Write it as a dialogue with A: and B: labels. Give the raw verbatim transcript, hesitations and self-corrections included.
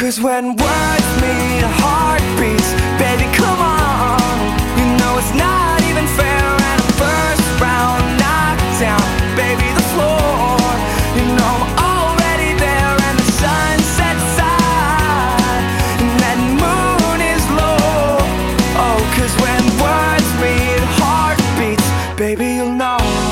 A: 'Cause when words meet heartbeats, baby, come on. You know it's not even fair. And a first round knockdown, baby, the floor. You know I'm already there. And the sun sets high and that moon is low. Oh, 'cause when words meet heartbeats, baby, you'll know.